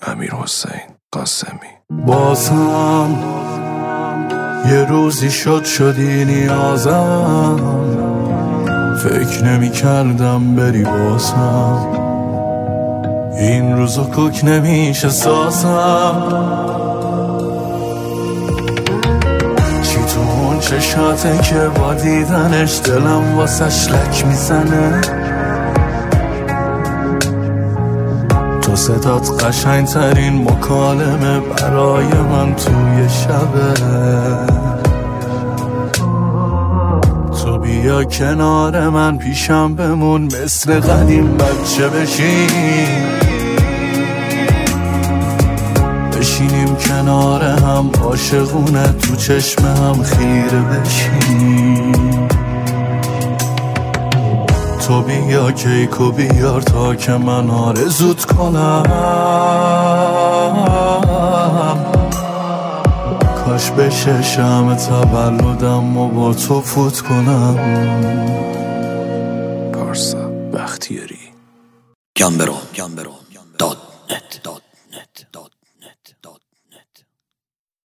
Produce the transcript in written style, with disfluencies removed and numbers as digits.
امیرحسین قاسمی. بازم یه روزی شدی نیازم، فکر نمی کردم بری بازم، این روزو کوک نمیشه سازم. چی تو اون چشاته که با دیدنش دلم واسش لک میزنه، تو صدات قشنگ ترین مکالمه برای من توی شبه. تو بیا کنار من پیشم بمون، مثل قدیم بچه بشینیم کنار هم، عاشقونه تو چشم هم خیره بشینیم. تو بیا کیکو بیار تا که من آرزوت کنم، کاش بشه شمع تولدم و با تو فوت کنم. پارسا بختیاری. گمبرو .net